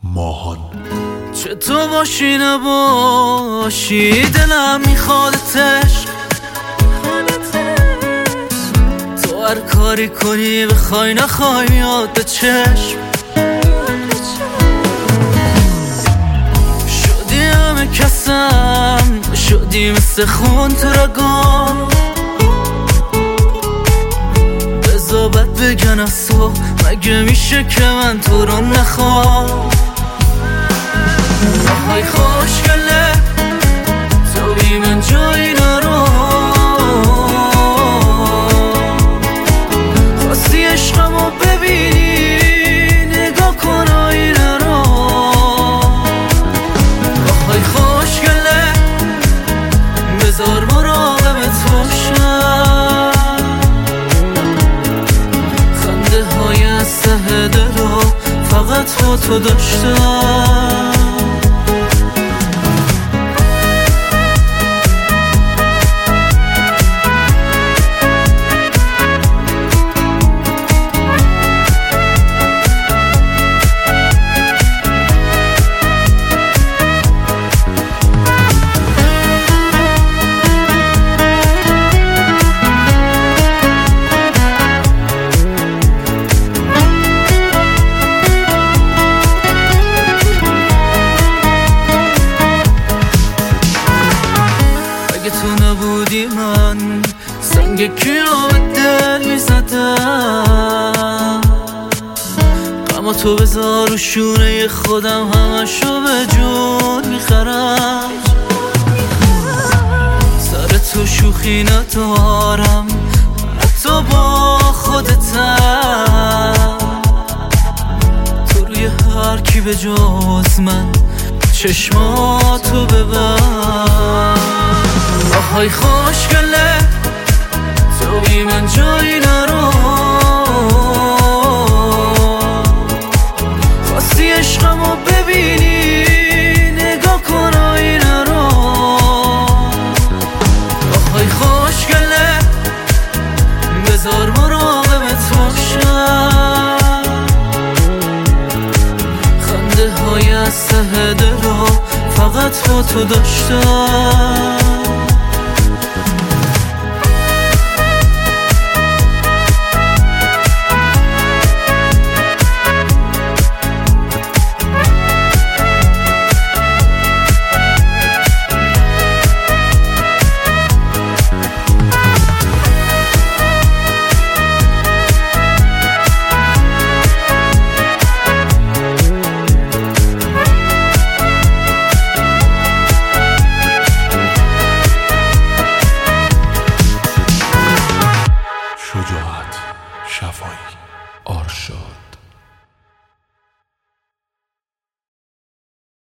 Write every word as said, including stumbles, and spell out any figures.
ماهان. چه تو باشی نباشی دلم میخوادتش، تو هر کاری کنی بخوای نخوای میاد به چشم. شدی همه کسم، شدی مثل خون تو رگام، بذار بد بگن از تو، مگه میشه که من تو رو نخوام. آهای خوشگله تو بی من جایی نرو، خواستی عشقمو ببینی نگاه کن آینه رو. آهای خوشگله بذار مراقبت باشم، خنده های از ته دلو فقط با تو داشتم. تو نبودی من سنگ کیو به دل میزدم، غم تو بذار و شونه خودم همشو به جون میخرم. سر تو شوخی ندارم حتی با خودتم، تو روی هر کی به جز من چشماتو ببر. آهای خوشگله تو بی من جایی نرو، خواستی عشقمو ببینی نگاه کن آینه رو. آهای خوشگله بذار مراقبت باشم، خنده های از ته دلو فقط با تو داشتم. شجاعت شفایی آرشاد.